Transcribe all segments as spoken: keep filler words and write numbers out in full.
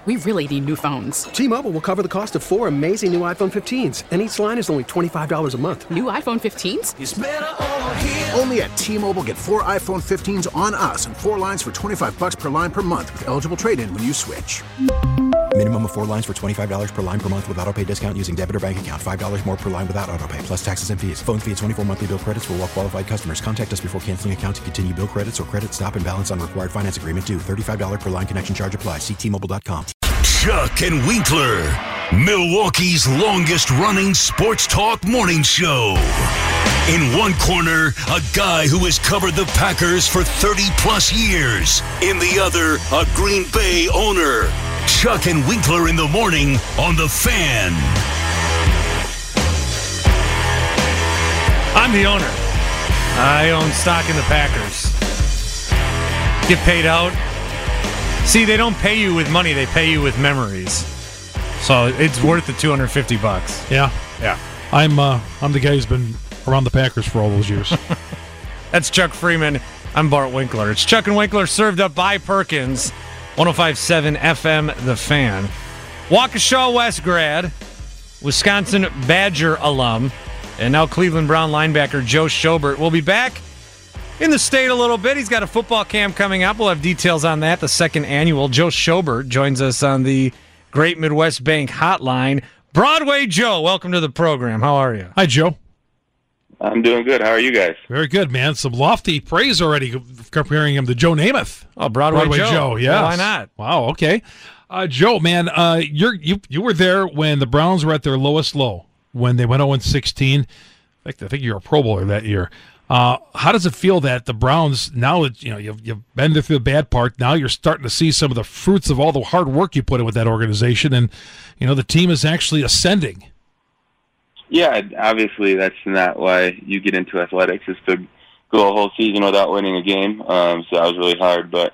We really need new phones. T-Mobile will cover the cost of four amazing new iPhone fifteens, and each line is only twenty-five dollars a month. New iPhone fifteens? It's better over here. Only at T-Mobile, get four iPhone fifteens on us and four lines for twenty-five dollars per line per month with eligible trade-in when you switch. Minimum of four lines for twenty-five dollars per line per month with autopay discount using debit or bank account. five dollars more per line without autopay, plus taxes and fees. Phone fee at twenty-four monthly bill credits for well-qualified customers. Contact us before canceling account to continue bill credits or credit stop and balance on required finance agreement due. thirty-five dollars per line connection charge applies. See T Mobile dot com. Chuck and Winkler, Milwaukee's longest-running sports talk morning show. In one corner, a guy who has covered the Packers for thirty-plus years. In the other, a Green Bay owner. Chuck and Winkler in the morning on The Fan. I'm the owner. I own stock in the Packers. Get paid out. See, they don't pay you with money, they pay you with memories. So it's worth the two hundred fifty bucks. Yeah. Yeah. I'm uh, I'm the guy who's been around the Packers for all those years. That's Chuck Freeman. I'm Bart Winkler. It's Chuck and Winkler served up by Perkins. one oh five point seven F M, The Fan. Waukesha West grad, Wisconsin Badger alum, and now Cleveland Brown linebacker Joe Schobert will be back in the state a little bit. He's got a football camp coming up. We'll have details on that, the second annual. Joe Schobert joins us on the Great Midwest Bank hotline. Broadway Joe, welcome to the program. How are you? Hi, Joe. I'm doing good. How are you guys? Very good, man. Some lofty praise already comparing him to Joe Namath. Oh, Broadway, Broadway Joe. Joe, yes. Well, why not? Wow, okay. Uh, Joe, man, uh, you're, you you were there when the Browns were at their lowest low, when they went oh and sixteen. In fact, I think you're a Pro Bowler that year. Uh, how does it feel that the Browns, now that you know, you've, you've been there through the bad part, now you're starting to see some of the fruits of all the hard work you put in with that organization, and you know the team is actually ascending? Yeah, obviously that's not why you get into athletics, is to go a whole season without winning a game. Um, so that was really hard. But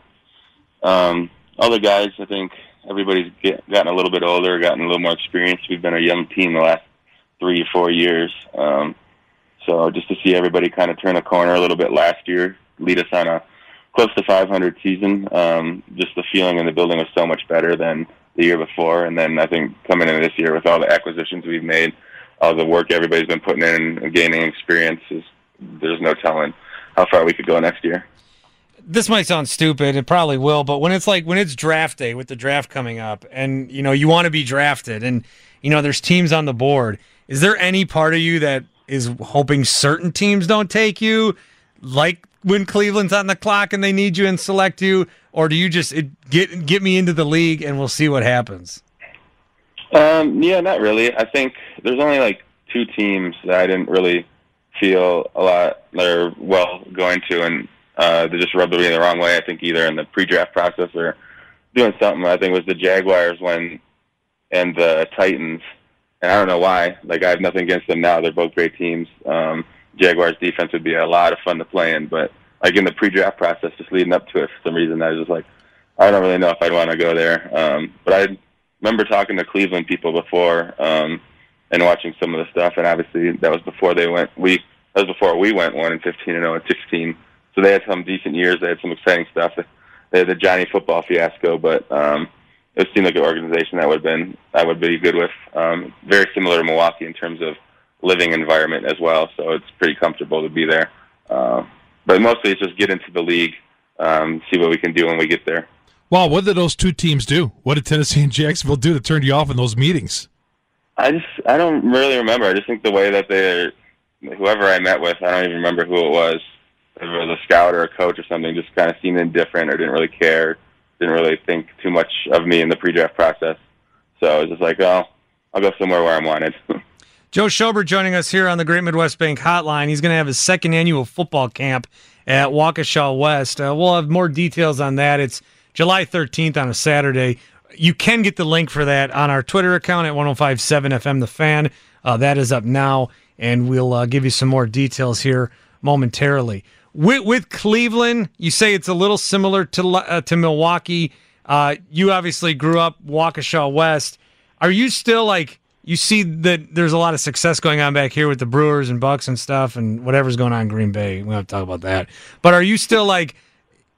um, other guys, I think everybody's get, gotten a little bit older, gotten a little more experience. We've been a young team the last three, four years. Um, so just to see everybody kind of turn a corner a little bit last year, lead us on a close to five hundred season, um, just the feeling in the building was so much better than the year before. And then I think coming into this year with all the acquisitions we've made, all the work everybody's been putting in and gaining experience, is, there's no telling how far we could go next year. This might sound stupid, it probably will, but when it's like when it's draft day with the draft coming up and you know you want to be drafted and you know there's teams on the board, is there any part of you that is hoping certain teams don't take you, like when Cleveland's on the clock and they need you and select you, or do you just it, get get me into the league and we'll see what happens? Um, yeah, not really. I think there's only like two teams that I didn't really feel a lot or well going to, and uh, they just rubbed me the wrong way. I think either in the pre-draft process or doing something. I think it was the Jaguars when and the Titans, and I don't know why. Like I have nothing against them now; they're both great teams. Um, Jaguars defense would be a lot of fun to play in, but like in the pre-draft process, just leading up to it, for some reason, I was just like, I don't really know if I'd want to go there. Um, but I remember talking to Cleveland people before um, and watching some of the stuff, and obviously that was before they went. We that was before we went one and fifteen and zero and sixteen. So they had some decent years. They had some exciting stuff. They had the Johnny football fiasco, but um, it seemed like an organization that would have been I would be good with. Um, very similar to Milwaukee in terms of living environment as well. So it's pretty comfortable to be there. Uh, but mostly it's just get into the league, um, see what we can do when we get there. Well, what did those two teams do? What did Tennessee and Jacksonville do that turned you off in those meetings? I just I don't really remember. I just think the way that they, whoever I met with, I don't even remember who it was. It was a scout or a coach or something, just kind of seemed indifferent or didn't really care, didn't really think too much of me in the pre-draft process. So I was just like, oh, I'll go somewhere where I'm wanted. Joe Schobert joining us here on the Great Midwest Bank Hotline. He's going to have his second annual football camp at Waukesha West. Uh, we'll have more details on that. It's July thirteenth on a Saturday. You can get the link for that on our Twitter account at one oh five point seven F M The Fan. Uh, that is up now, and we'll uh, give you some more details here momentarily. With, with Cleveland, you say it's a little similar to uh, to Milwaukee. Uh, you obviously grew up Waukesha West. Are you still like, you see that there's a lot of success going on back here with the Brewers and Bucks and stuff and whatever's going on in Green Bay? We don't have to talk about that. But are you still like,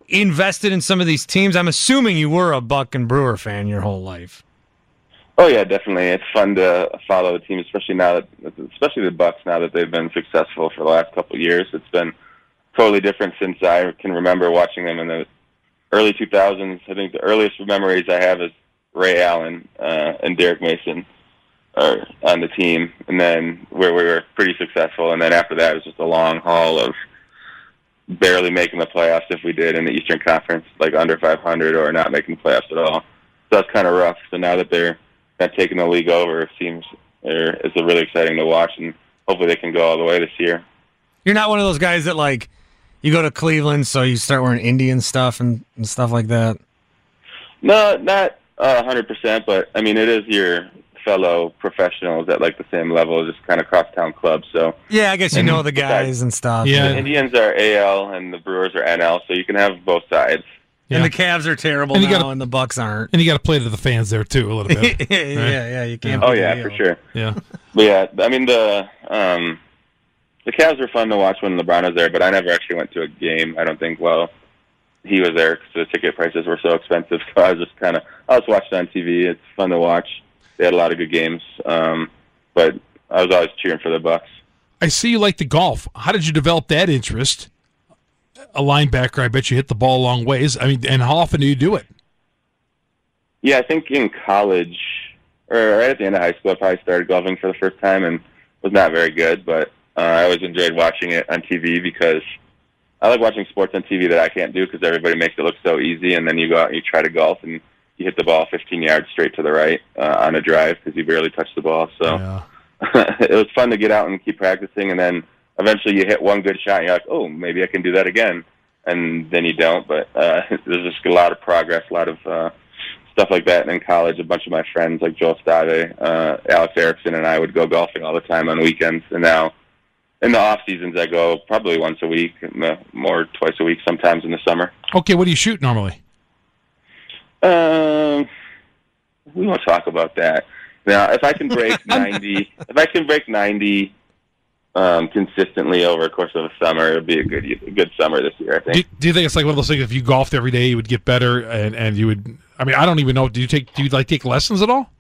invested in some of these teams? I'm assuming you were a Buck and Brewer fan your whole life. Oh yeah, definitely. It's fun to follow the team, especially now that, especially the Bucks, now that they've been successful for the last couple of years. It's been totally different since I can remember watching them in the early two thousands. I think the earliest memories I have is Ray Allen uh, and Derek Mason are on the team, and then where we were pretty successful. And then after that, it was just a long haul of barely making the playoffs if we did in the Eastern Conference, like under five hundred, or not making the playoffs at all. So that's kind of rough. So now that they're kind of taking the league over, it seems it's really exciting to watch, and hopefully they can go all the way this year. You're not one of those guys that, like, you go to Cleveland, so you start wearing Indian stuff and, and stuff like that? No, not uh, one hundred percent, but, I mean, it is your fellow professionals at, like, the same level, just kind of crosstown clubs. So yeah, I guess you know the guys and stuff. Yeah. The Indians are A L and the Brewers are N L, so you can have both sides. And Yeah. the Cavs are terrible And you now, gotta- and the Bucks aren't. And you got to play to the fans there too a little bit. yeah, right? yeah, you can't. Oh, beat yeah, the for deal. sure. Yeah. But, yeah, I mean, the um, the Cavs were fun to watch when LeBron was there, but I never actually went to a game, I don't think, while he was there, because the ticket prices were so expensive. So I was just kind of, I was watching on T V. It's fun to watch. They had a lot of good games, um, but I was always cheering for the Bucks. I see you like the golf. How did you develop that interest? A linebacker, I bet you hit the ball a long ways. I mean, and how often do you do it? Yeah, I think in college, or right at the end of high school, I probably started golfing for the first time and was not very good, but uh, I always enjoyed watching it on T V because I like watching sports on T V that I can't do because everybody makes it look so easy, and then you go out and you try to golf and you hit the ball fifteen yards straight to the right uh, on a drive because you barely touched the ball. So Yeah. it was fun to get out and keep practicing, and then eventually you hit one good shot and you're like, oh, maybe I can do that again. And then you don't, but uh, there's just a lot of progress, a lot of uh, stuff like that. And in college, a bunch of my friends like Joel Stave, uh, Alex Erickson, and I would go golfing all the time on weekends. And now in the off seasons, I go probably once a week, more twice a week, sometimes in the summer. Okay, what do you shoot normally? Um, we won't talk about that. Now, if I can break ninety, if I can break ninety um, consistently over the course of a summer, it'll be a good, a good summer this year, I think. Do, do you think it's like one of those things? If you golfed every day, you would get better, and, and you would. I mean, I don't even know. Do you take? Do you like take lessons at all?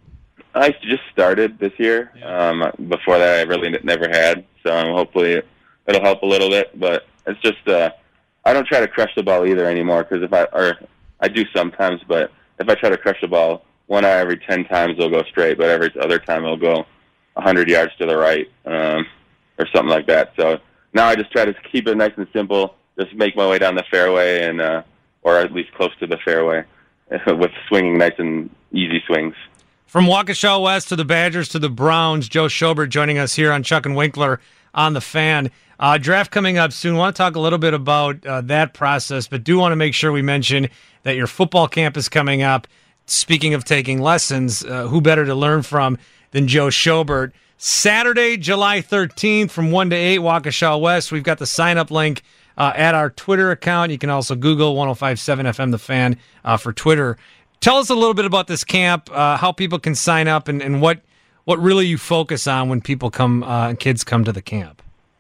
I just started this year. Um, before that, I really n- never had. So um, hopefully, it'll help a little bit. But it's just, uh, I don't try to crush the ball either anymore because if I, or I do sometimes, but if I try to crush the ball, one out of every ten times it'll go straight, but every other time it'll go a hundred yards to the right, um, or something like that. So now I just try to keep it nice and simple. Just make my way down the fairway, and uh, or at least close to the fairway, with swinging nice and easy swings. From Waukesha West to the Badgers to the Browns, Joe Schobert joining us here on Chuck and Winkler on the Fan. Uh, draft coming up soon. I want to talk a little bit about uh, that process, but do want to make sure we mention that your football camp is coming up. Speaking of taking lessons, uh, who better to learn from than Joe Schobert? Saturday, July thirteenth from one to eight, Waukesha West. We've got the sign-up link uh, at our Twitter account. You can also Google ten fifty-seven F M The Fan uh, for Twitter. Tell us a little bit about this camp, uh, how people can sign up, and, and what what really you focus on when people come, uh, kids come to the camp.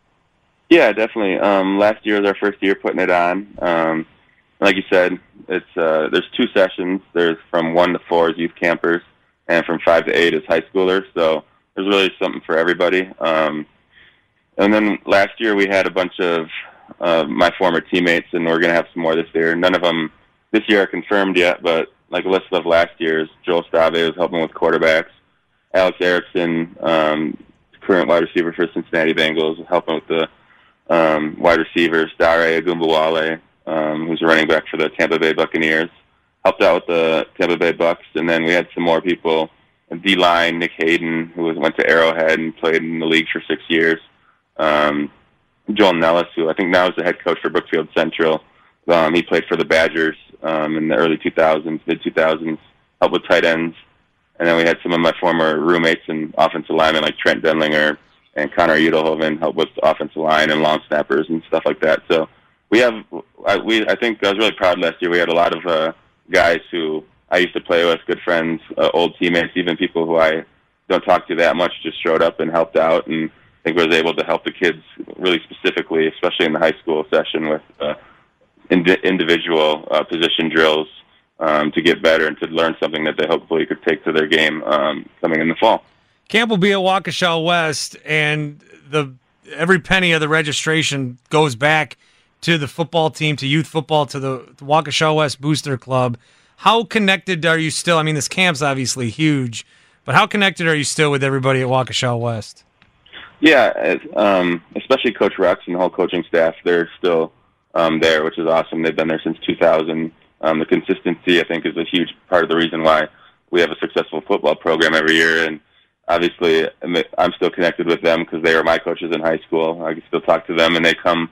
Yeah, definitely. Um, last year was our first year putting it on. Um, like you said, it's uh, there's two sessions. There's from one to four is youth campers, and from five to eight is high schoolers. So there's really something for everybody. Um, and then last year we had a bunch of uh, my former teammates, and we're going to have some more this year. None of them this year are confirmed yet, but like a list of last year's, Joel Stave was helping with quarterbacks. Alex Erickson, um, current wide receiver for Cincinnati Bengals, helping with the um, wide receivers. Dare Agumbawale, um, who's a running back for the Tampa Bay Buccaneers, helped out with the Tampa Bay Bucks. And then we had some more people, D-line, Nick Hayden, who went to Arrowhead and played in the league for six years. Um, Joel Nellis, who I think now is the head coach for Brookfield Central. Um, he played for the Badgers um, in the early two thousands, mid two thousands, helped with tight ends. And then we had some of my former roommates and offensive linemen like Trent Denlinger and Connor Udelhoven help with offensive line and long snappers and stuff like that. So we have, I, we, I think I was really proud last year. We had a lot of uh, guys who I used to play with, good friends, uh, old teammates, even people who I don't talk to that much, just showed up and helped out. And I think I was able to help the kids really specifically, especially in the high school session with uh, ind- individual uh, position drills um, to get better and to learn something that they hopefully could take to their game um, coming in the fall. Camp will be at Waukesha West, and the every penny of the registration goes back to the football team, to youth football, to the, the Waukesha West Booster Club. How connected are you still? I mean, this camp's obviously huge, but how connected are you still with everybody at Waukesha West? Yeah, um, especially Coach Rex and the whole coaching staff. They're still um, there, which is awesome. They've been there since two thousand. Um, the consistency, I think, is a huge part of the reason why we have a successful football program every year. And obviously, I'm still connected with them because they were my coaches in high school. I can still talk to them, and they come,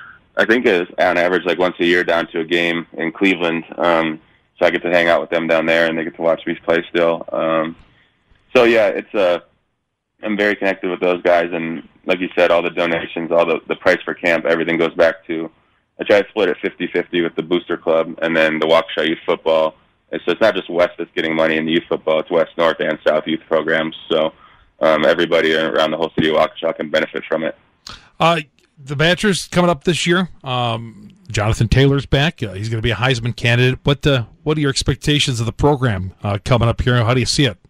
I think, is on average like once a year down to a game in Cleveland. Um, so I get to hang out with them down there, and they get to watch me play still. Um, so yeah, it's a. Uh, I'm very connected with those guys, and like you said, all the donations, all the, the price for camp, everything goes back to, I try to split it fifty-fifty with the Booster Club and then the Waukesha Youth Football. And so it's not just West that's getting money in the youth football, it's West, North, and South youth programs. So um, everybody around the whole city of Waukesha can benefit from it. Uh, the Badgers coming up this year. Um, Jonathan Taylor's back. Uh, he's going to be a Heisman candidate. What, uh, what are your expectations of the program uh, coming up here? How do you see it?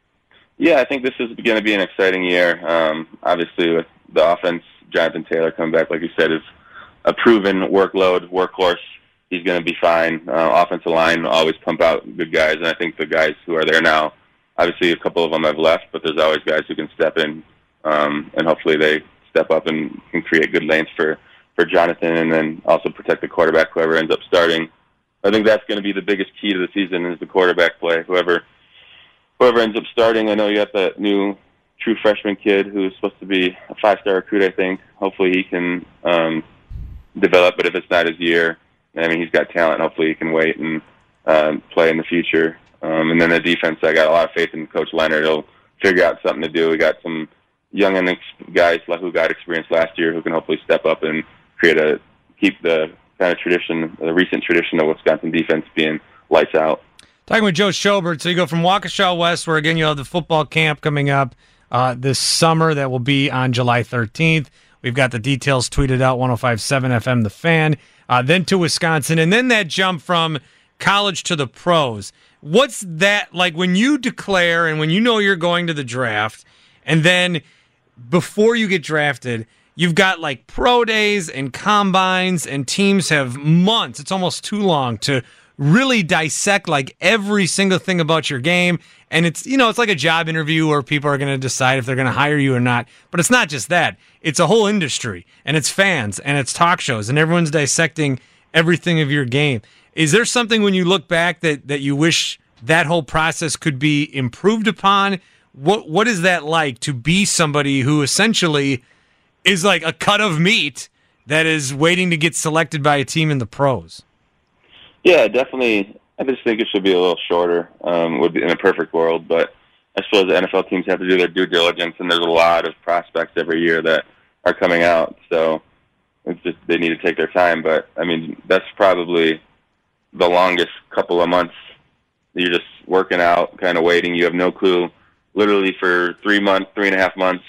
Yeah, I think this is going to be an exciting year. Um, obviously, with the offense, Jonathan Taylor coming back, like you said, is a proven workload, workhorse. He's going to be fine. Uh, offensive line always pump out good guys, and I think the guys who are there now, obviously a couple of them have left, but there's always guys who can step in, um, and hopefully they step up and can create good lanes for, for Jonathan and then also protect the quarterback, whoever ends up starting. I think that's going to be the biggest key to the season is the quarterback play. Whoever Whoever ends up starting, I know you got that new true freshman kid who's supposed to be a five-star recruit, I think. Hopefully he can um, develop, but if it's not his year, I mean, he's got talent. Hopefully he can wait and uh, play in the future. Um, and then the defense, I got a lot of faith in Coach Leonard. He'll figure out something to do. We got some young and ex- guys who got experience last year who can hopefully step up and create a keep the kind of tradition, the recent tradition of Wisconsin defense being lights out. Talking with Joe Schobert. So you go from Waukesha West, where, again, you'll have the football camp coming up uh, this summer that will be on July thirteenth. We've got the details tweeted out, one oh five point seven F M, The Fan. Uh, then to Wisconsin, and then that jump from college to the pros. What's that like when you declare and when you know you're going to the draft, and then before you get drafted, you've got like pro days and combines, and teams have months. It's almost too long to really dissect like every single thing about your game. And it's, you know, it's like a job interview where people are going to decide if they're going to hire you or not. But it's not just that. It's a whole industry, and it's fans, and it's talk shows, and everyone's dissecting everything of your game. Is there something when you look back that, that you wish that whole process could be improved upon? What What is that like to be somebody who essentially is like a cut of meat that is waiting to get selected by a team in the pros? Yeah, definitely. I just think it should be a little shorter. Um, would be in a perfect world, but I suppose the N F L teams have to do their due diligence, and there's a lot of prospects every year that are coming out. So it's just they need to take their time. But I mean, that's probably the longest couple of months. You're just working out, kind of waiting. You have no clue. Literally for three months, three and a half months,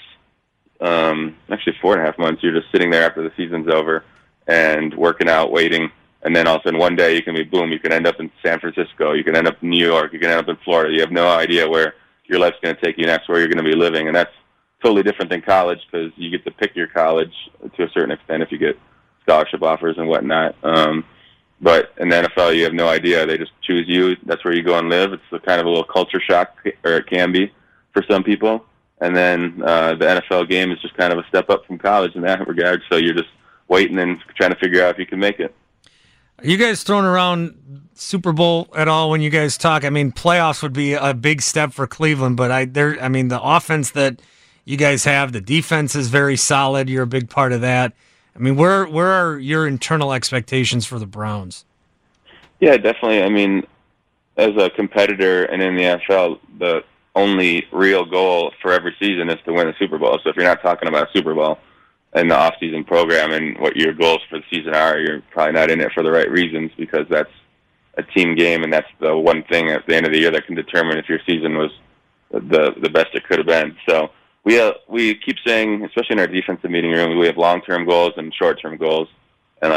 um, actually four and a half months. You're just sitting there after the season's over and working out, waiting. And then all of a sudden one day you can be, boom, you can end up in San Francisco, you can end up in New York, you can end up in Florida. You have no idea where your life's going to take you next, where you're going to be living. And that's totally different than college because you get to pick your college to a certain extent if you get scholarship offers and whatnot. Um, but in the N F L, you have no idea. They just choose you. That's where you go and live. It's a kind of a little culture shock, or it can be for some people. And then uh, the N F L game is just kind of a step up from college in that regard. So you're just waiting and trying to figure out if you can make it. Are you guys throwing around Super Bowl at all when you guys talk? I mean, playoffs would be a big step for Cleveland, but I there I mean, the offense that you guys have, the defense is very solid. You're a big part of that. I mean, where where are your internal expectations for the Browns? Yeah, definitely. I mean, as a competitor and in the N F L, the only real goal for every season is to win a Super Bowl. So if you're not talking about a Super Bowl in the off-season program and what your goals for the season are, you're probably not in it for the right reasons because that's a team game and that's the one thing at the end of the year that can determine if your season was the the best it could have been. So we uh, we keep saying, especially in our defensive meeting room, we have long-term goals and short-term goals. And like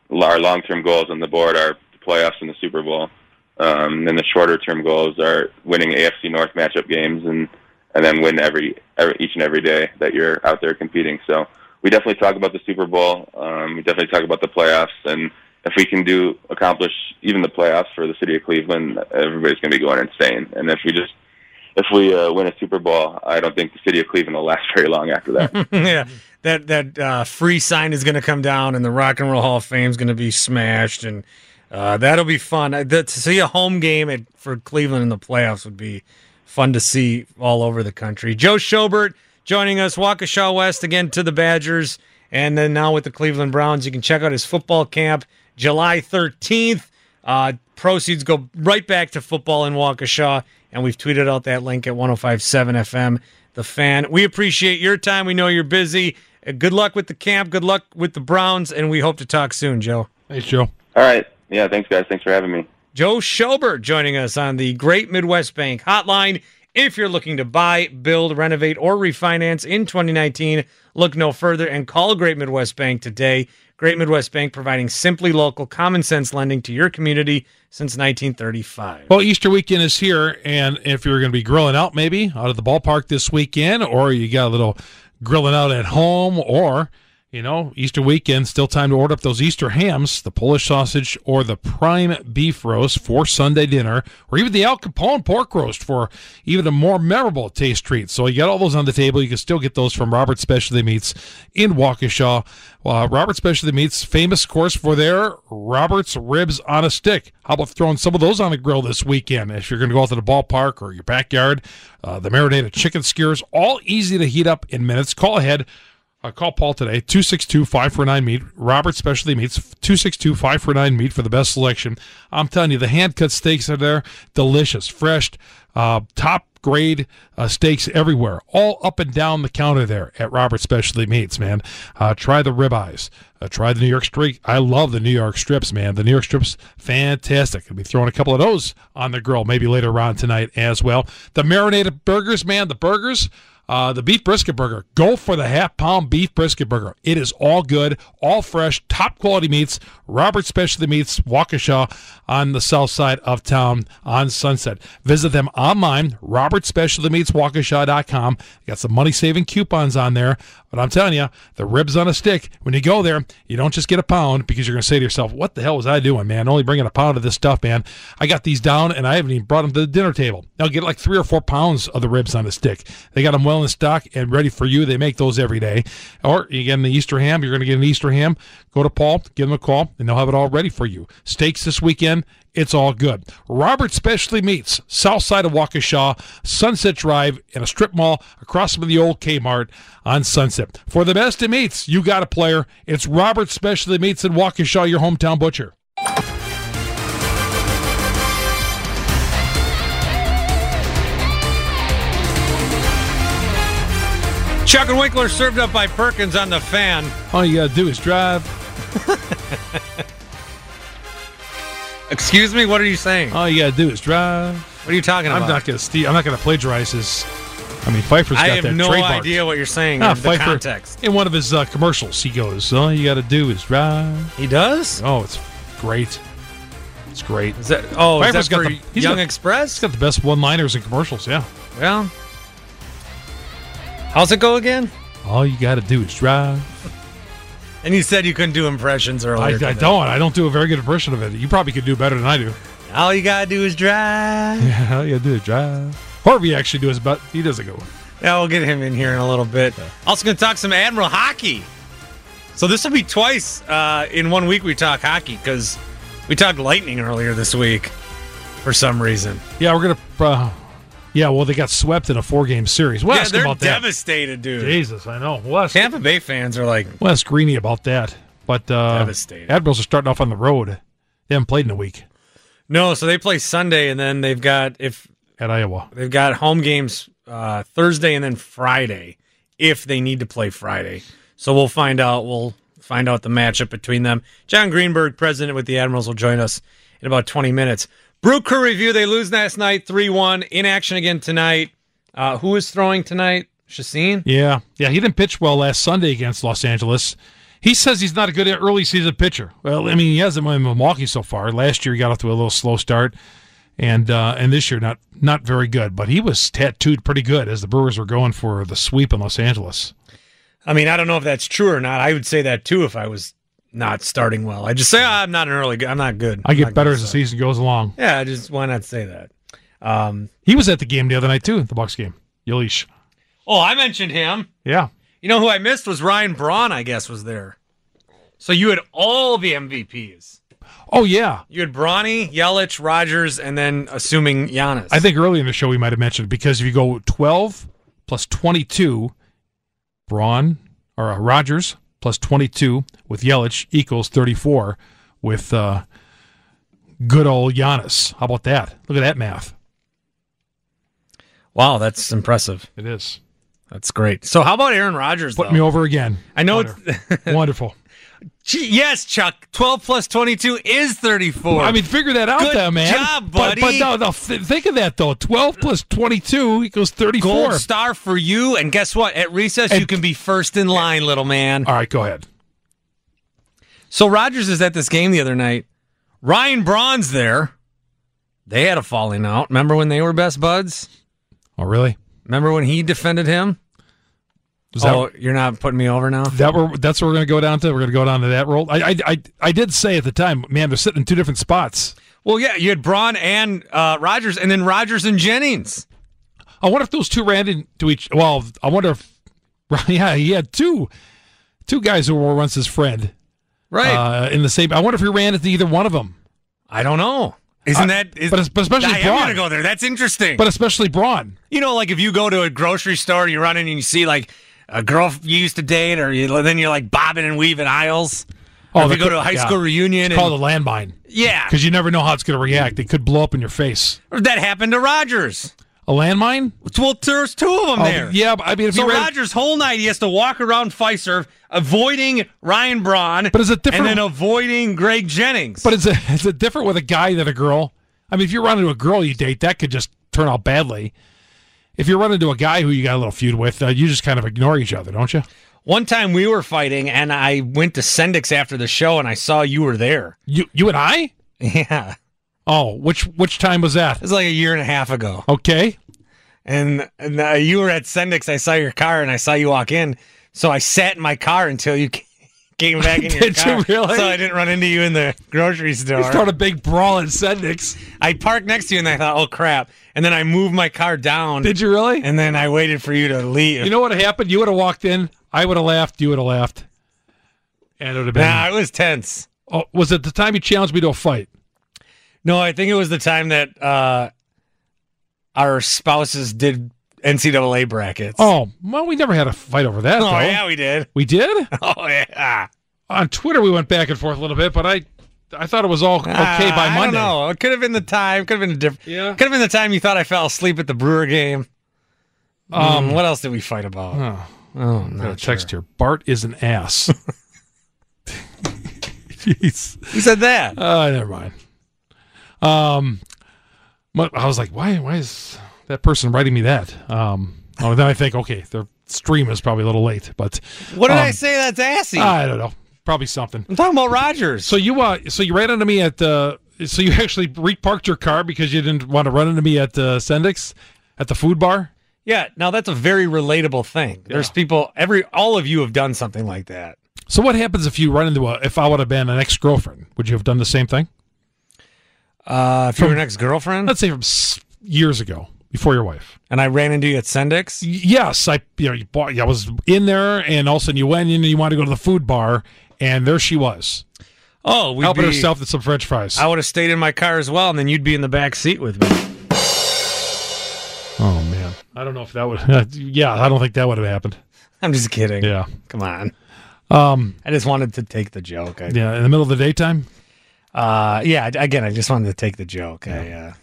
our long-term goals on the board are the playoffs and the Super Bowl. Um, and the shorter-term goals are winning A F C North matchup games and, and then win every, every each and every day that you're out there competing. So we definitely talk about the Super Bowl. Um, we definitely talk about the playoffs. And if we can do accomplish even the playoffs for the city of Cleveland, everybody's going to be going insane. And if we just if we uh, win a Super Bowl, I don't think the city of Cleveland will last very long after that. Yeah, that that uh, free sign is going to come down, and the Rock and Roll Hall of Fame is going to be smashed, and uh, that'll be fun. Uh, the, to see a home game at, for Cleveland in the playoffs would be fun to see all over the country. Joe Schobert joining us, Waukesha West again to the Badgers, and then now with the Cleveland Browns. You can check out his football camp July thirteenth. Uh, proceeds go right back to football in Waukesha, and we've tweeted out that link at one oh five point seven F M, The Fan. We appreciate your time. We know you're busy. Uh, good luck with the camp. Good luck with the Browns, and we hope to talk soon, Joe. Thanks, Joe. All right. Yeah, thanks, guys. Thanks for having me. Joe Schobert joining us on the Great Midwest Bank Hotline. If you're looking to buy, build, renovate, or refinance in twenty nineteen, look no further and call Great Midwest Bank today. Great Midwest Bank providing simply local, common-sense lending to your community since nineteen thirty-five. Well, Easter weekend is here, and if you're going to be grilling out maybe out at the ballpark this weekend, or you got a little grilling out at home, or, you know, Easter weekend, still time to order up those Easter hams, the Polish sausage, or the prime beef roast for Sunday dinner, or even the Al Capone pork roast for even a more memorable taste treat. So you got all those on the table. You can still get those from Robert's Specialty Meats in Waukesha. Uh, Robert's Specialty Meats, famous, of course, for their Robert's ribs on a stick. How about throwing some of those on the grill this weekend? If you're going to go out to the ballpark or your backyard, uh, the marinated chicken skewers, all easy to heat up in minutes. Call ahead. Uh, call Paul today, two six two, five four nine, meat. Robert's Specialty Meats, two six two, five four nine, meat for the best selection. I'm telling you, the hand-cut steaks are there, delicious, fresh, uh, top-grade uh, steaks everywhere, all up and down the counter there at Robert's Specialty Meats, man. Uh, try the ribeyes. Uh, try the New York strip. I love the New York strips, man. The New York strips, fantastic. I'll be throwing a couple of those on the grill maybe later on tonight as well. The marinated burgers, man, the burgers, Uh, the beef brisket burger. Go for the half-pound beef brisket burger. It is all good, all fresh, top-quality meats. Robert's Specialty Meats, Waukesha, on the south side of town on Sunset. Visit them online, roberts specialty meats waukesha dot com. Got some money-saving coupons on there. But I'm telling you, the ribs on a stick, when you go there, you don't just get a pound because you're going to say to yourself, what the hell was I doing, man? Only bringing a pound of this stuff, man. I got these down, and I haven't even brought them to the dinner table. I'll get like three or four pounds of the ribs on a stick. They got them well in stock and ready for you. They make those every day. Or you get the Easter ham. You're going to get an Easter ham. Go to Paul, give them a call, and they'll have it all ready for you. Steaks this weekend. It's all good. Robert's Specialty Meats, south side of Waukesha, Sunset Drive, in a strip mall across from the old Kmart on Sunset. For the best of meats, you got a player. It's Robert's Specialty Meats in Waukesha, your hometown butcher. Chuck and Winkler served up by Perkins on The Fan. All you got to do is drive. Excuse me, what are you saying? All you got to do is drive. What are you talking about? I'm not going to I'm not going to plagiarize his. I mean, Pfeiffer's got I have that no trademark. idea what you're saying Ah, in the Pfeiffer, context. in one of his uh, commercials, he goes, all you got to do is drive. He does? Oh, it's great. It's great. Is that, oh, is Pfeiffer's that for got the, he's Young got, Express? He's got the best one-liners in commercials, yeah. Well, how's it go again? All you got to do is drive. And you said you couldn't do impressions earlier. I, I today. don't. I don't do a very good impression of it. You probably could do better than I do. All you gotta do is drive. Yeah, all you got to do is drive. Harvey actually does, but he doesn't go. Yeah, we'll get him in here in a little bit. Also going to talk some Admiral hockey. So this will be twice uh, in one week we talk hockey because we talked Lightning earlier this week for some reason. Yeah, we're going to... Uh, yeah, well, they got swept in a four-game series. We'll yeah, ask they're about that. devastated, dude. Jesus, I know. We'll ask, Tampa Bay fans are like... we'll ask Greeny about that. But uh, devastated. Admirals are starting off on the road. They haven't played in a week. No, so they play Sunday, and then they've got... if At Iowa. They've got home games uh, Thursday and then Friday if they need to play Friday. So we'll find out. We'll find out the matchup between them. John Greenberg, president with the Admirals, will join us in about twenty minutes. Brew Crew review. They lose last night three one. In action again tonight. Uh, who is throwing tonight? Chassin? Yeah. Yeah, he didn't pitch well last Sunday against Los Angeles. He says he's not a good early season pitcher. Well, I mean, he hasn't been in Milwaukee so far. Last year he got off to a little slow start, and uh, and this year not not very good. But he was tattooed pretty good as the Brewers were going for the sweep in Los Angeles. I mean, I don't know if that's true or not. I would say that too if I was not starting well. I just say oh, I'm not an early. I'm not good. I I'm get better as the start. season goes along. Yeah, I just why not say that? Um, he was at the game the other night too, the Bucs game. Yelich. Oh, I mentioned him. Yeah. You know who I missed was Ryan Braun. I guess was there. So you had all the M V Ps. Oh yeah. You had Bronny, Yelich, Rogers, and then assuming Giannis. I think early in the show we might have mentioned because if you go twelve plus twenty-two, Braun or uh, Rogers plus twenty-two with Yelich equals thirty-four with uh, good old Giannis. How about that? Look at that math. Wow, that's impressive. It is. That's great. So how about Aaron Rodgers, Put though? me over again. I know Wonder. it's... Wonderful. Gee, yes, Chuck. twelve plus twenty-two is thirty-four. I mean, figure that out Good there, man. job, buddy. But, but no, no, th- think of that, though. twelve plus twenty-two equals thirty-four. Gold star for you, and guess what? At recess, And- you can be first in line, little man. All right, go ahead. So Rodgers is at this game the other night. Ryan Braun's there. They had a falling out. Remember when they were best buds? Oh, really? Remember when he defended him? Was that, oh, you're not putting me over now? that where, that's what we're going to go down to? We're going to go down to that role? I, I, I, I did say at the time, man, they're sitting in two different spots. Well, yeah, you had Braun and uh, Rodgers, and then Rodgers and Jennings. I wonder if those two ran into each. Well, I wonder if. Yeah, he had two, two guys who were once his friend, Right. Uh, in the same. I wonder if he ran into either one of them. I don't know. Isn't Uh, that? Is, but es- but especially I am Braun. going to go there. That's interesting. But especially Braun. You know, like if you go to a grocery store, you run in and you see like a girl you used to date, or you, then you're like bobbing and weaving aisles. Or Oh, if you the- go to a high yeah. school reunion. It's and, called a landmine yeah. because you never know how it's going to react. It could blow up in your face. That happened to Rodgers. A landmine? Well, there's two of them Oh, there. yeah, but I mean, if So you ran, Rodgers' whole night, he has to walk around Fiserv, avoiding Ryan Braun, But is it different- and then avoiding Greg Jennings. but is it is it different with a guy than a girl? I mean, if you run into a girl you date, that could just turn out badly. If you run into a guy who you got a little feud with, uh, you just kind of ignore each other, don't you? One time we were fighting, and I went to Sendix after the show, and I saw you were there. You you and I? Yeah. Oh, which which time was that? It was like a year and a half ago. Okay. And, and uh, you were at Sendix. I saw your car, and I saw you walk in. So I sat in my car until you came back in your Did car. you really? So I didn't run into you in the grocery store. You started a big brawl in Sendix. I parked next to you, and I thought, oh, crap. And then I moved my car down. Did you really? And then I waited for you to leave. You know what happened? You would have walked in. I would have laughed. You would have laughed. And it would have been. Nah, it was tense. Oh, was it the time you challenged me to a fight? No, I think it was the time that uh, our spouses did N C double A brackets. Oh, well, we never had a fight over that, Oh, though. yeah, we did. We did? Oh, yeah. On Twitter, we went back and forth a little bit, but I I thought it was all okay Ah, by I Monday. don't know. It could have been the time. Could have been a different. Yeah. Could have been the time you thought I fell asleep at the Brewer game. Um, Um, what else did we fight about? Oh, Oh, got a not text sure. here. Bart is an ass. Jeez. Who said that? Uh, never mind. Um, but I was like, why? Why is that person writing me that? Um, oh, then I think, okay, their stream is probably a little late, but What did um, I say? That's assy. I don't know. Probably something. I'm talking about Rodgers. So you, uh, so you ran into me at the. So you actually reparked your car because you didn't want to run into me at uh, Sendix at the food bar. Yeah, now that's a very relatable thing. There's people, every all of you have done something like that. So what happens if you run into a? If I would have been an ex-girlfriend, would you have done the same thing? Uh, if From- you were an ex-girlfriend, Let's say from s- years ago, before your wife. and I ran into you at Sendix, Y- Yes, I. You know, you bought, I was in there, and all of a sudden you went in and you wanted to go to the food bar, and there she was, oh, we'd helping be, herself to some French fries. I would have stayed in my car as well, and then you'd be in the back seat with me. Oh man, I don't know if that would. Yeah, I don't think that would have happened. I'm just kidding. Yeah. Come on. Um. I just wanted to take the joke. I, Yeah, in the middle of the daytime. Uh, yeah, again, I just wanted to take the joke. I, uh,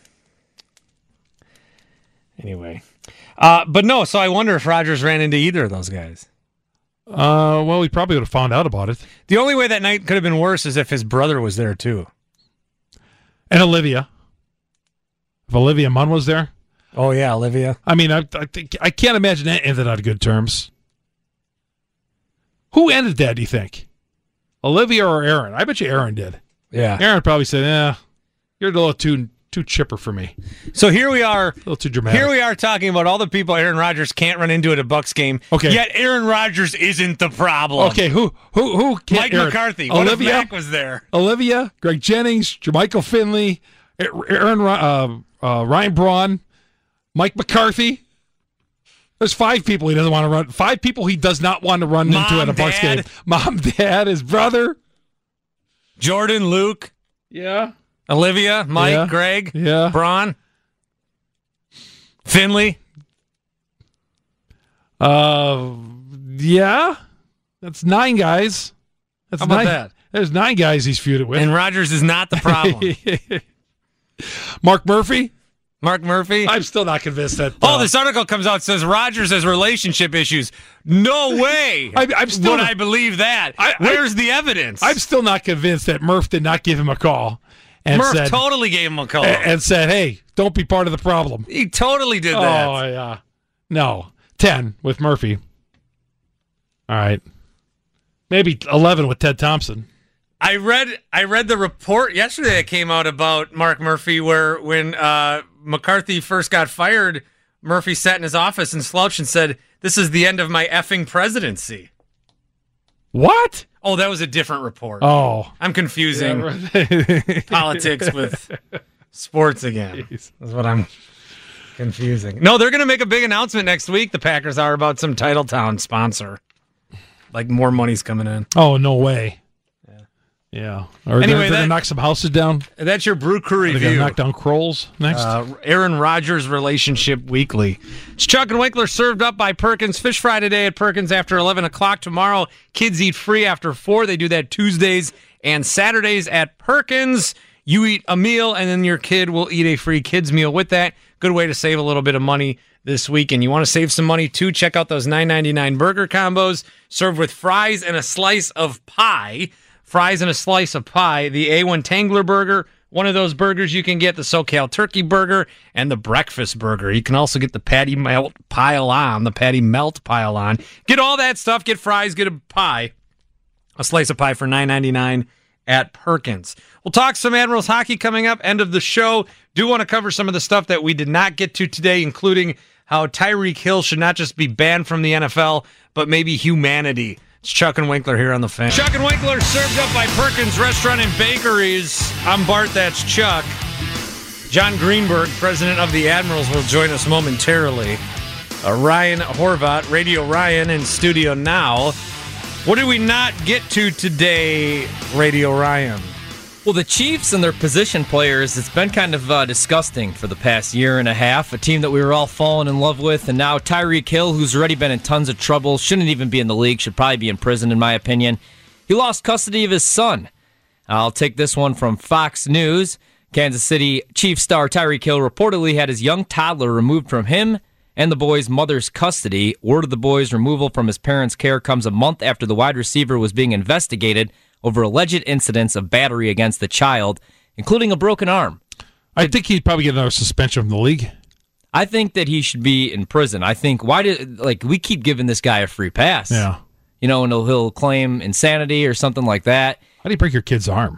anyway. Uh, but no, so I wonder if Rodgers ran into either of those guys. Uh. Well, we probably would have found out about it. The only way that night could have been worse is if his brother was there too. And Olivia. If Olivia Munn was there. Oh, yeah, Olivia. I mean, I I, think, I can't imagine that ended on good terms. Who ended that? Do you think? Olivia or Aaron? I bet you Aaron did. Yeah. Aaron probably said, "Yeah, you're a little too too chipper for me. So here we are. A little too dramatic." Here we are talking about all the people Aaron Rodgers can't run into at a Bucs game. Okay. Yet Aaron Rodgers isn't the problem. Okay, who who who? Can't Mike Aaron? McCarthy. What Olivia if Mac was there? Olivia, Greg Jennings, Jermichael Finley, Aaron, uh, uh, Ryan Braun, Mike McCarthy. There's five people he doesn't want to run. Five people he does not want to run Mom, into at a Bucs Dad. game. Mom, Dad, his brother, Jordan, Luke, yeah, Olivia, Mike, Yeah. Greg, yeah. Braun, Finley. Uh, yeah, that's nine guys. That's How about nine. that? There's nine guys he's feuded with. And Rodgers is not the problem. Mark Murphy. Mark Murphy. I'm still not convinced that. Oh, uh, this article comes out, says Rodgers has relationship issues. No way I, I'm still. would I believe that. I- I- Where's the evidence? I'm still not convinced that Murph did not give him a call and Murph said totally gave him a call. and said, "Hey, don't be part of the problem." He totally did that. Oh yeah, no, ten with Murphy. All right, maybe eleven with Ted Thompson. I read I read the report yesterday that came out about Mark Murphy where when uh, McCarthy first got fired, Murphy sat in his office and slouched and said, "This is the end of my effing presidency." What? Oh, that was a different report. Oh, I'm confusing yeah, politics with sports again. Jeez. That's what I'm confusing. No, they're going to make a big announcement next week, the Packers are, about some Titletown sponsor. Like more money's coming in. Oh, no way. Yeah. Or Anyway, they're, they're that- gonna knock some houses down. That's your Brew Crew They're gonna review. knock down Kroll's next. Uh, Aaron Rodgers Relationship Weekly. It's Chuck and Winkler served up by Perkins. Fish fry today at Perkins after eleven o'clock. Tomorrow, kids eat free after four. They do that Tuesdays and Saturdays at Perkins. You eat a meal, and then your kid will eat a free kids meal with that. Good way to save a little bit of money this week. And you want to save some money, too? Check out those nine ninety-nine burger combos served with fries and a slice of pie. Fries and a slice of pie, the A one Tangler Burger, one of those burgers you can get, the SoCal Turkey Burger, and the Breakfast Burger. You can also get the Patty Melt Pile On, the Patty Melt Pile On. Get all that stuff, get fries, get a pie, a slice of pie for nine ninety-nine at Perkins. We'll talk some Admirals hockey coming up, end of the show. Do want to cover some of the stuff that we did not get to today, including how Tyreek Hill should not just be banned from the N F L, but maybe humanity. It's Chuck and Winkler here on the Fan. Chuck and Winkler served up by Perkins Restaurant and Bakeries. I'm Bart, that's Chuck. John Greenberg, president of the Admirals, will join us momentarily. Uh, Ryan Horvat, Radio Ryan, in studio now. What did we not get to today, Radio Ryan? Well, the Chiefs and their position players, it's been kind of uh, disgusting for the past year and a half. A team that we were all falling in love with, and now Tyreek Hill, who's already been in tons of trouble, shouldn't even be in the league, should probably be in prison, in my opinion. He lost custody of his son. I'll take this one from Fox News. Kansas City Chiefs star Tyreek Hill reportedly had his young toddler removed from him and the boy's mother's custody. Word of the boy's removal from his parents' care comes a month after the wide receiver was being investigated over alleged incidents of battery against the child, including a broken arm. I think he'd probably get another suspension from the league. I think that he should be in prison. I think, why did, like, we keep giving this guy a free pass. Yeah. You know, and he'll, he'll claim insanity or something like that. How do you break your kid's arm?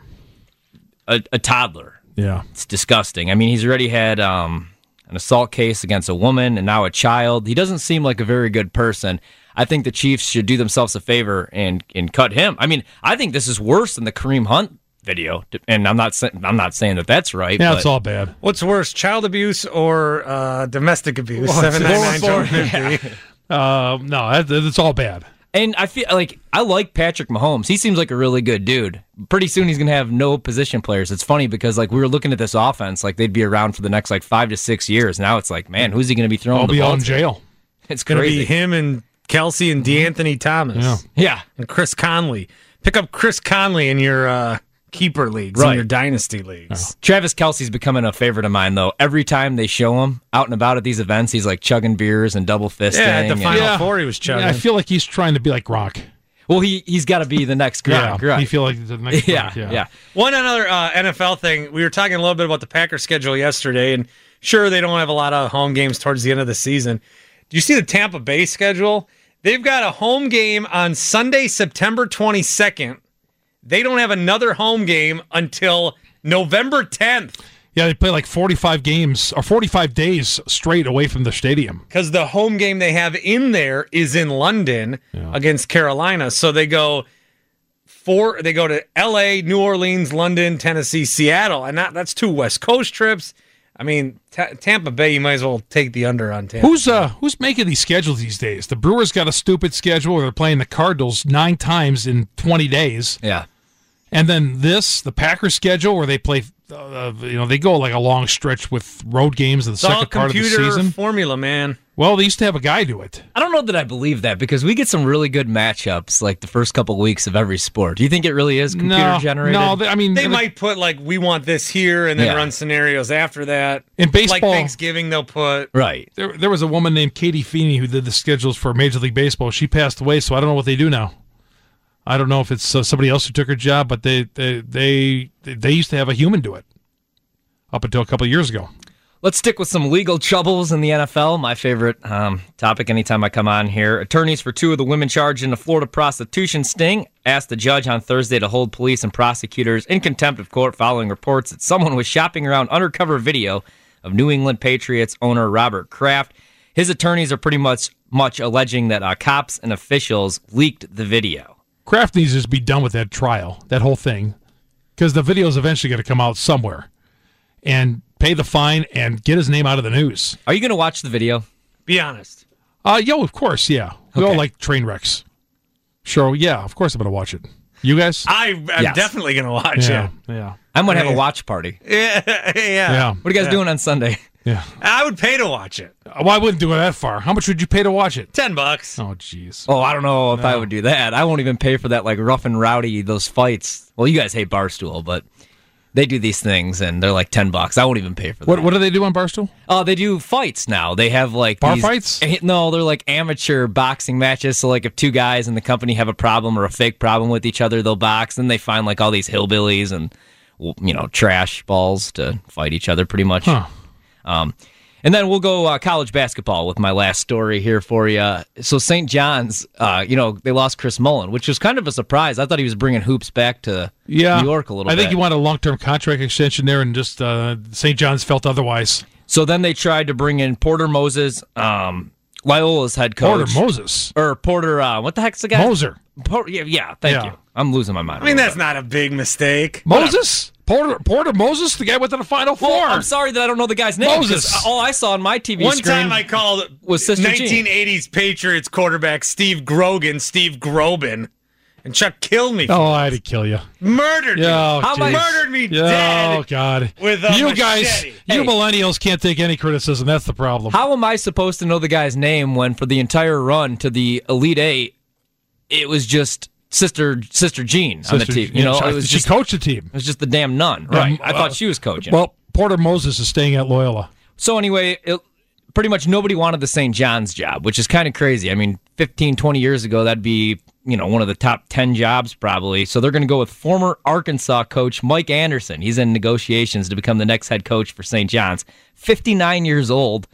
A, a toddler. Yeah. It's disgusting. I mean, he's already had um, an assault case against a woman and now a child. He doesn't seem like a very good person. I think the Chiefs should do themselves a favor and, and cut him. I mean, I think this is worse than the Kareem Hunt video, and I'm not saying I'm not saying that that's right. Yeah, but it's all bad. What's worse, child abuse or uh, domestic abuse? Well, it's- seven nine nine yeah. fifty. Uh, no, that, it's all bad. And I feel like I like Patrick Mahomes. He seems like a really good dude. Pretty soon he's going to have no position players. It's funny because like we were looking at this offense, like they'd be around for the next like five to six years. Now it's like, man, who's he going to be throwing I'll the be ball out in to? jail. It's Going to crazy. be him and Kelsey and DeAnthony Thomas. Yeah. Yeah. And Chris Conley. Pick up Chris Conley in your uh, keeper leagues, in Right. your dynasty leagues. Travis Kelce's becoming a favorite of mine, though. Every time they show him out and about at these events, he's like chugging beers and double fisting. Yeah, at the and- Final Yeah. Four he was chugging. Yeah, I feel like he's trying to be like Gronk. Well, he, he's got to be the next Yeah, Gronk, right? you feel like the next yeah, Gronk, yeah, yeah. One other uh, N F L thing. We were talking a little bit about the Packers schedule yesterday, and sure, they don't have a lot of home games towards the end of the season. Do you see the Tampa Bay schedule? They've got a home game on Sunday, September twenty-second. they don't have another home game until November tenth. Yeah, they play like forty-five games or forty-five days straight away from the stadium. Because the home game they have in there is in London Yeah. against Carolina. So they go four. They go to L A, New Orleans, London, Tennessee, Seattle, and that, that's two West Coast trips. I mean, T- Tampa Bay, you might as well take the under on Tampa. Who's uh who's making these schedules these days? The Brewers got a stupid schedule where they're playing the Cardinals nine times in twenty days. Yeah. And then this, the Packers schedule where they play, uh, you know, they go like a long stretch with road games in the It's all second part of the computer season. formula, man. Well, they used to have a guy do it. I don't know that I believe that because we get some really good matchups like the first couple weeks of every sport. Do you think it really is computer No, generated? no. they- I mean, They the- might put like we want this here and then Yeah. run scenarios after that. In baseball- like Thanksgiving, they'll put Right. There, there was a woman named Katie Feeney who did the schedules for Major League Baseball. She passed away, so I don't know what they do now. I don't know if it's uh, somebody else who took her job, but they, they they they used to have a human do it up until a couple of years ago. Let's stick with some legal troubles in the N F L. My favorite um, topic anytime I come on here. Attorneys for two of the women charged in a Florida prostitution sting asked the judge on Thursday to hold police and prosecutors in contempt of court following reports that someone was shopping around undercover video of New England Patriots owner Robert Kraft. His attorneys are pretty much much alleging that uh, cops and officials leaked the video. Kraft needs to just be done with that trial, that whole thing, because the video is eventually going to come out somewhere, and pay the fine and get his name out of the news. Are you going to watch the video? Be honest. Uh, yo, of course, yeah. We all Okay. like train wrecks. Sure, yeah, of course I'm going to watch it. You guys? I, I'm Yes. definitely going to watch yeah, it. yeah, I'm going to have Yeah. a watch party. Yeah, yeah. yeah, What are you guys Yeah. doing on Sunday? yeah. I would pay to watch it. Well, I wouldn't do it that far. How much would you pay to watch it? Ten bucks. Oh, jeez. Oh, I don't know if I would do that. I won't even pay for that, like, rough and rowdy, those fights. Well, you guys hate Barstool, but they do these things, and they're like ten bucks. I won't even pay for that. What What do they do on Barstool? Oh, they do fights now. They have, like, Bar these, fights? No, they're like amateur boxing matches. So, like, if two guys in the company have a problem or a fake problem with each other, they'll box. Then they find, like, all these hillbillies and, you know, trash balls to fight each other, pretty much. Huh. Um, and then we'll go uh, college basketball with my last story here for you. So Saint John's, uh, you know, they lost Chris Mullen, which was kind of a surprise. I thought he was bringing hoops back to Yeah, New York a little I bit. think he wanted a long-term contract extension there, and just uh, Saint John's felt otherwise. So then they tried to bring in Porter Moses, um, Loyola's head coach. Porter Moses. Or Porter, uh, what the heck's the guy? Moser. Por- yeah, yeah, thank Yeah. you. I'm losing my mind. I mean, that's not a big mistake. Moses? Porter Porter Moses, the guy went to the Final Four. Well, I'm sorry that I don't know the guy's name. 'cause Moses. All I saw on my T V One screen time I called was Sister Jean. nineteen eighties Patriots quarterback Steve Grogan, Steve Grobin, and Chuck killed me. for Oh, it. I had to kill you. Murdered me. Yeah, How am I- Murdered me Yeah, dead. oh, God. with a you guys, machete. you Hey. millennials can't take any criticism. That's the problem. How am I supposed to know the guy's name when for the entire run to the Elite Eight, it was just Sister Sister Jean on the Sister- team? You know, yeah, it was she just coached the team. it was just the damn nun, Yeah, right? I uh, thought she was coaching. Well, Porter Moses is staying at Loyola. So anyway, it, pretty much nobody wanted the Saint John's job, which is kind of crazy. I mean, fifteen, twenty years ago, that'd be, you know, one of the top ten jobs probably. So they're going to go with former Arkansas coach Mike Anderson. He's in negotiations to become the next head coach for Saint John's. fifty-nine years old.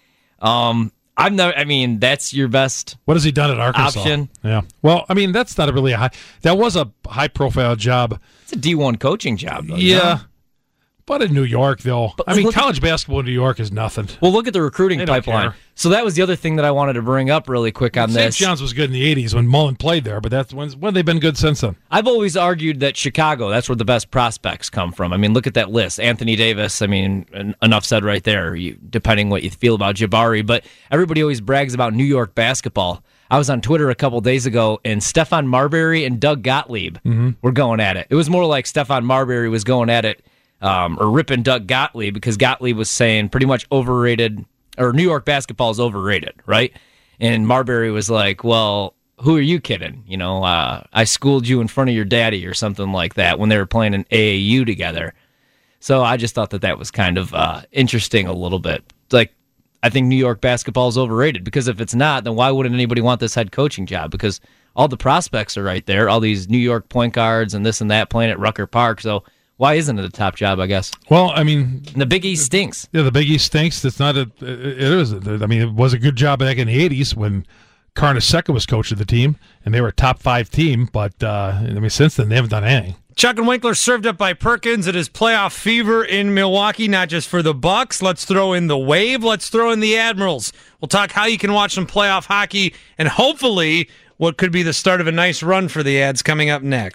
Um, I've never, I mean, that's your best. What has he done at Arkansas? Option. Yeah. Well, I mean, that's not a really a high. That was a high-profile job. It's a D one coaching job, though. you Yeah. know? But in New York, though, But I mean, look at- college basketball in New York is nothing. Well, look at the recruiting They don't pipeline. care. So that was the other thing that I wanted to bring up really quick on Saint this. John's was good in the eighties when Mullen played there, but that's when when they've been good since then. I've always argued that Chicago, that's where the best prospects come from. I mean, look at that list. Anthony Davis, I mean, en- enough said right there, you, depending what you feel about Jabari. But everybody always brags about New York basketball. I was on Twitter a couple days ago, and Stephon Marbury and Doug Gottlieb were going at it. It was more like Stephon Marbury was going at it, um, or ripping Doug Gottlieb, because Gottlieb was saying pretty much overrated, or New York basketball is overrated, right? And Marbury was like, well, who are you kidding? You know, uh, I schooled you in front of your daddy or something like that when they were playing in A A U together. So I just thought that that was kind of uh, interesting a little bit. Like, I think New York basketball is overrated, because if it's not, then why wouldn't anybody want this head coaching job? Because all the prospects are right there, all these New York point guards and this and that playing at Rucker Park. So why isn't it a top job, I guess? Well, I mean, And the Big East stinks. yeah, the Big East stinks. It's not a. It is. I mean, it was a good job back in the eighties when Carnesecca was coach of the team, and they were a top five team. But uh, I mean, since then they haven't done anything. Chuck and Winkler served up by Perkins. It is playoff fever in Milwaukee, not just for the Bucks. Let's throw in the Wave. Let's throw in the Admirals. We'll talk how you can watch some playoff hockey and hopefully what could be the start of a nice run for the Ads coming up next.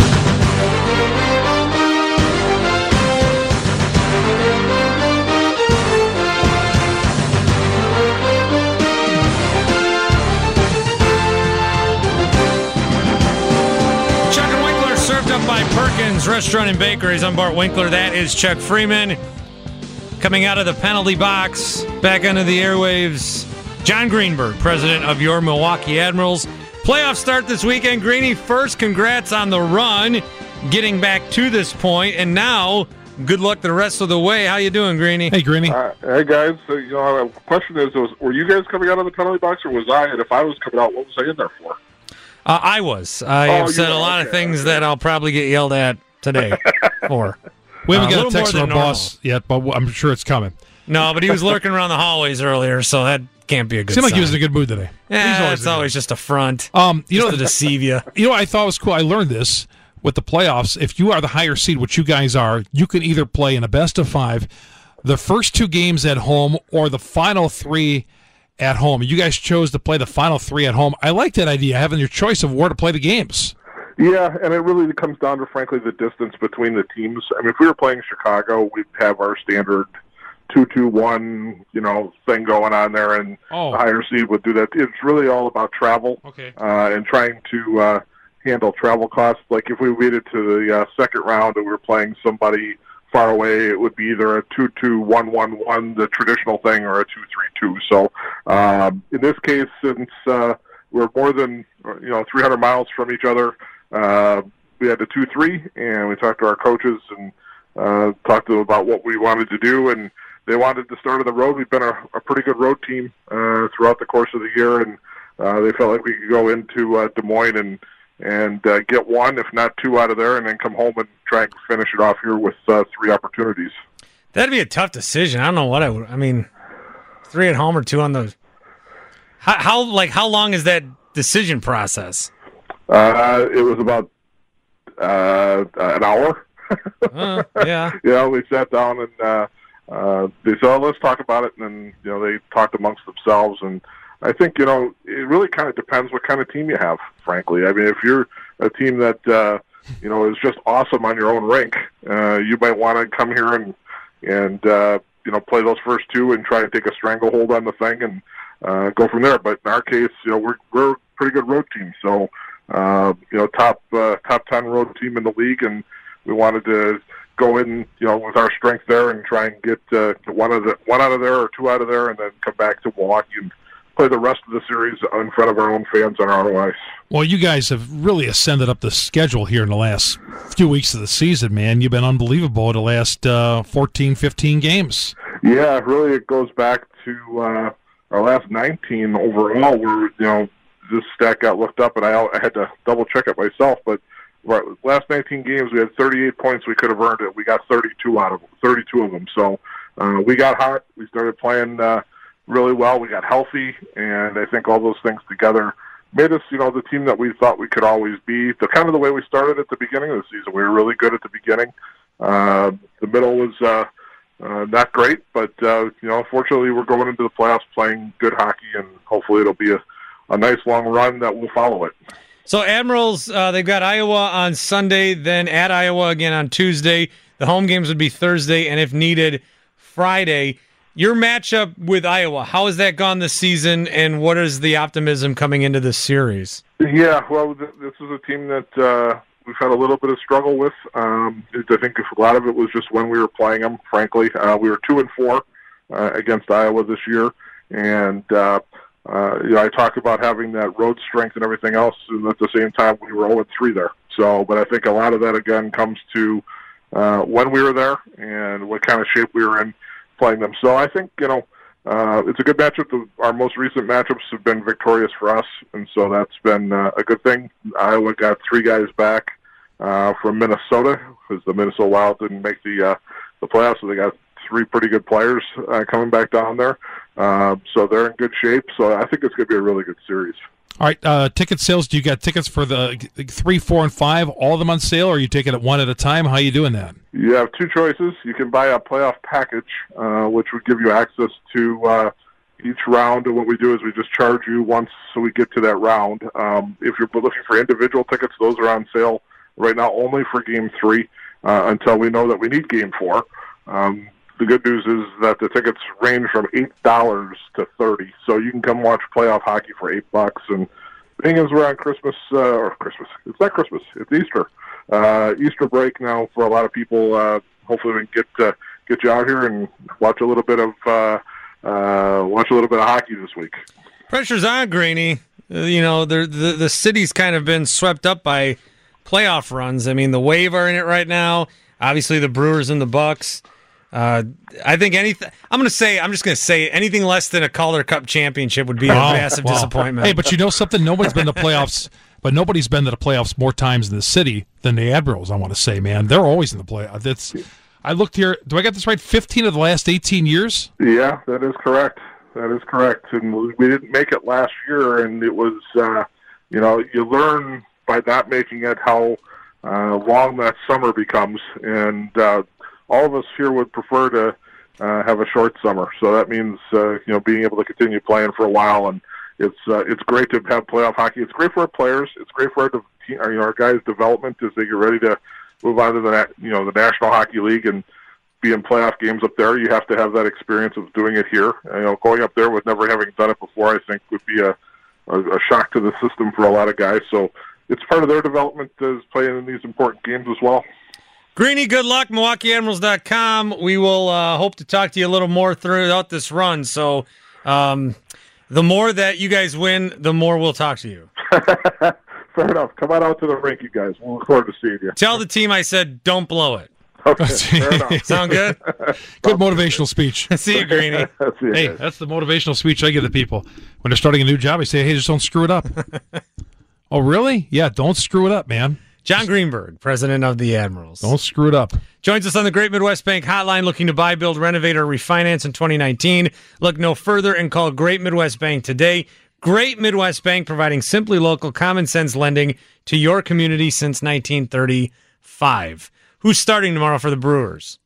By Perkins Restaurant and Bakeries. I'm Bart Winkler. That is Chuck Freeman. Coming out of the penalty box, back onto the airwaves, John Greenberg, president of your Milwaukee Admirals. Playoff start this weekend. Greeny, first, congrats on the run, getting back to this point, and now good luck the rest of the way. How you doing, Greeny? Hey, Greeny. Uh, hey, guys. So, you know, the question is, was, were you guys coming out of the penalty box, or was I? And if I was coming out, what was I in there for? Uh, I was. I oh, have said a lot okay, of things okay. that I'll probably get yelled at today for. We haven't uh, got a text from from our boss yet, but I'm sure it's coming. No, but he was lurking around the hallways earlier, so that can't be a good Seemed sign. like he was in a good mood today. Yeah, He's always it's always just a front. Um, you just know, to deceive you. You know what I thought was cool? I learned this with the playoffs. If you are the higher seed, which you guys are, you can either play in a best of five, the first two games at home, or the final three at home. You guys chose to play the final three at home. I like that idea, having your choice of where to play the games. Yeah, and it really comes down to, frankly, the distance between the teams. I mean, if we were playing Chicago, we'd have our standard two two one, you know, thing going on there, and oh. the higher seed would do that. It's really all about travel okay. uh, and trying to uh, handle travel costs. Like if we made it to the uh, second round and we were playing somebody far away, it would be either a two two one one one, the traditional thing, or a two three two. So um, in this case, since uh, we're more than you know three hundred miles from each other, uh, we had the two three, and we talked to our coaches and uh, talked to them about what we wanted to do, and they wanted the start of the road. We've been a, a pretty good road team uh, throughout the course of the year, and uh, they felt like we could go into uh, Des Moines and and uh, get one, if not two, out of there, and then come home and try and finish it off here with uh, three opportunities. That'd be a tough decision. I don't know what I would. I mean, three at home or two on those. How, how like how long is that decision process? Uh, it was about uh, an hour. uh, yeah. You know, we sat down and uh, uh, they said, oh, let's talk about it. And then, you know, they talked amongst themselves. And I think, you know, it really kind of depends what kind of team you have, frankly. I mean, if you're a team that, uh, you know, is just awesome on your own rink, uh, you might want to come here and, and uh, you know, play those first two and try to take a stranglehold on the thing and uh, go from there. But in our case, you know, we're, we're a pretty good road team. So, uh, you know, top uh, top ten road team in the league, and we wanted to go in, you know, with our strength there and try and get uh, one of the one out of there or two out of there, and then come back to Milwaukee and play the rest of the series in front of our own fans on our own ice. Well, you guys have really ascended up the schedule here in the last few weeks of the season, man. You've been unbelievable the last uh, fourteen, fifteen games. Yeah, really, it goes back to uh, our last nineteen overall, where, you know, this stat got looked up, and I, I had to double-check it myself, but right, last nineteen games, we had thirty-eight points we could have earned it. We got thirty-two out of them, thirty-two of them. So uh, we got hot. We started playing uh, really well. We got healthy, and I think all those things together made us, you know, the team that we thought we could always be. The kind of the way we started at the beginning of the season. We were really good at the beginning. Uh, the middle was uh, uh, not great, but uh, you know, fortunately, we're going into the playoffs playing good hockey, and hopefully, it'll be a, a nice long run that will follow it. So Admirals, uh, they've got Iowa on Sunday, then at Iowa again on Tuesday. The home games would be Thursday, and if needed, Friday. Your matchup with Iowa, how has that gone this season, and what is the optimism coming into this series? Yeah, well, th- this is a team that uh, we've had a little bit of struggle with. Um, I think a lot of it was just when we were playing them, frankly. Uh, we were two and four uh, against Iowa this year, and uh, uh, you know, I talked about having that road strength and everything else, and at the same time, we were oh and three there. So, but I think a lot of that, again, comes to uh, when we were there and what kind of shape we were in playing them. So I think, you know, uh, it's a good matchup. The, our most recent matchups have been victorious for us, and so that's been uh, a good thing. Iowa got three guys back uh, from Minnesota, because the Minnesota Wild didn't make the uh, the playoffs, so they got three pretty good players uh, coming back down there. Uh, so they're in good shape. So I think it's going to be a really good series. All right, uh, ticket sales. Do you got tickets for the three, four, and five, all of them on sale, or are you taking it one at a time? How are you doing that? You have two choices. You can buy a playoff package, uh, which would give you access to uh, each round. And what we do is we just charge you once so we get to that round. Um, if you're looking for individual tickets, those are on sale right now only for Game three uh, until we know that we need Game four. Um, the good news is that the tickets range from eight dollars to thirty dollars, so you can come watch playoff hockey for eight bucks. And being as we're on Christmas, uh, or Christmas, it's not Christmas, it's Easter. Uh, Easter break now for a lot of people. Uh, hopefully we can get uh, get you out here and watch a little bit of uh, uh, watch a little bit of hockey this week. Pressure's on, Greeny. Uh, you know, the the city's kind of been swept up by playoff runs. I mean, the Wave are in it right now. Obviously, the Brewers and the Bucks. Uh, I think anything. I'm going to say. I'm just going to say anything less than a Calder Cup championship would be a Wow, massive wow. disappointment. Hey, but you know something? Nobody's been to playoffs, but nobody's been to the playoffs more times in the city than the Admirals. I want to say, man, they're always in the playoffs. That's. I looked here. Do I get this right? fifteen of the last eighteen years. Yeah, that is correct. That is correct. And we didn't make it last year, and it was. Uh, you know, you learn by not making it how uh, long that summer becomes, and. Uh, All of us here would prefer to uh, have a short summer, so that means uh, you know being able to continue playing for a while, and it's uh, it's great to have playoff hockey. It's great for our players. It's great for our, de- you know, our guys' development as they get ready to move on to the na- you know the National Hockey League and be in playoff games up there. You have to have that experience of doing it here. You know, going up there with never having done it before, I think would be a a, a shock to the system for a lot of guys. So it's part of their development as playing in these important games as well. Greeny, good luck, Milwaukee Admirals dot com. We will uh, hope to talk to you a little more throughout this run. So um, the more that you guys win, the more we'll talk to you. Fair enough. Come on out to the rink, you guys. We'll look forward to seeing you. Tell the team I said don't blow it. Okay, fair enough. Sound good? Good motivational speech. See you, Greeny. See you Hey, guys. that's the motivational speech I give to people. When they're starting a new job, I say, hey, just don't screw it up. Oh, really? Yeah, don't screw it up, man. John Greenberg, president of the Admirals. Don't screw it up. Joins us on the Great Midwest Bank Hotline, looking to buy, build, renovate, or refinance in twenty nineteen. Look no further and call Great Midwest Bank today. Great Midwest Bank, providing simply local, common sense lending to your community since nineteen thirty-five. Who's starting tomorrow for the Brewers?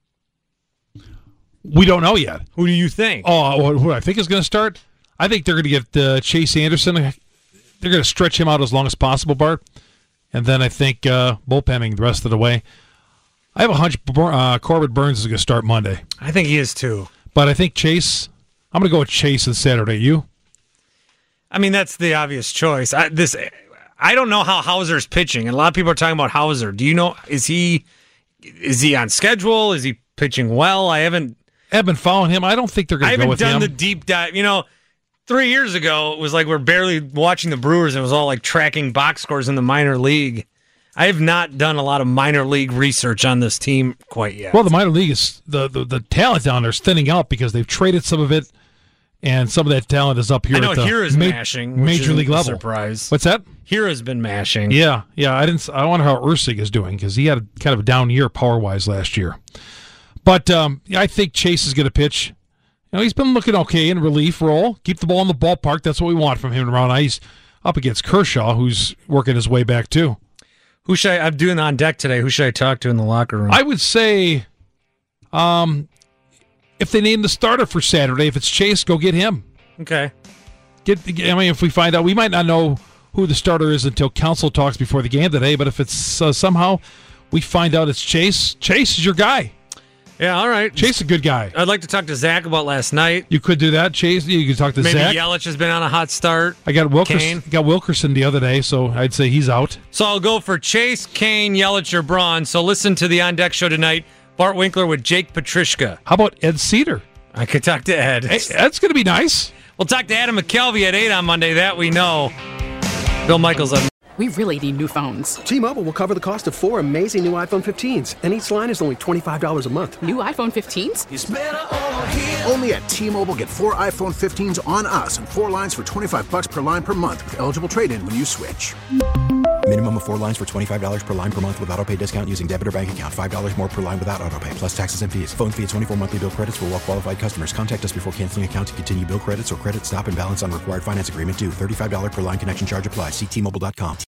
We don't know yet. Who do you think? Oh, who I think is going to start? I think they're going to get uh, Chase Anderson. They're going to stretch him out as long as possible, Bart. And then I think uh, bullpenning the rest of the way. I have a hunch uh, Corbett Burns is going to start Monday. I think he is too. But I think Chase, I'm going to go with Chase on Saturday. You? I mean, that's the obvious choice. I, this, I don't know how Hauser's pitching, and a lot of people are talking about Hauser. Do you know, is he is he on schedule? Is he pitching well? I haven't. I've been following him. I don't think they're going I to go with haven't him. done the deep dive. You know, three years ago, it was like we're barely watching the Brewers, and it was all like tracking box scores in the minor league. I have not done a lot of minor league research on this team quite yet. Well, the minor league is the, the, the talent down there is thinning out because they've traded some of it, and some of that talent is up here. I know at the Hira's ma- mashing, which major isn't league a level. surprise. What's that? Hira's been mashing. Yeah, yeah. I didn't. I wonder how Ursig is doing because he had a, kind of a down year power wise last year. But um, yeah, I think Chase is going to pitch. You know, he's been looking okay in relief role. Keep the ball in the ballpark. That's what we want from him around. He's up against Kershaw, who's working his way back too. Who should I? I'm doing on deck today. Who should I talk to in the locker room? I would say, um, if they name the starter for Saturday, if it's Chase, go get him. Okay. Get. I mean, if we find out, we might not know who the starter is until council talks before the game today. But if it's uh, somehow we find out it's Chase, Chase is your guy. Yeah, all right. Chase is a good guy. I'd like to talk to Zach about last night. You could do that, Chase. You could talk to Maybe Zach. Yelich has been on a hot start. I got Wilkerson. Kane. Got Wilkerson the other day, so I'd say he's out. So I'll go for Chase, Kane, Yelich, or Braun. So listen to the On Deck show tonight. Bart Winkler with Jake Petrishka. How about Ed Cedar? I could talk to Ed. Hey, Ed's going to be nice. We'll talk to Adam McKelvey at eight on Monday. That we know. Bill Michaels on. We really need new phones. T-Mobile will cover the cost of four amazing new iPhone fifteens, and each line is only twenty-five dollars a month. New iPhone fifteens? It's better over here. Only at T-Mobile, get four iPhone fifteens on us and four lines for twenty-five bucks per line per month with eligible trade-in when you switch. Minimum of four lines for twenty-five dollars per line per month with autopay discount using debit or bank account. five dollars more per line without autopay, plus taxes and fees. Phone fee at twenty-four monthly bill credits for well qualified customers. Contact us before canceling account to continue bill credits or credit stop and balance on required finance agreement due. thirty-five dollars per line connection charge applies. See T Mobile dot com.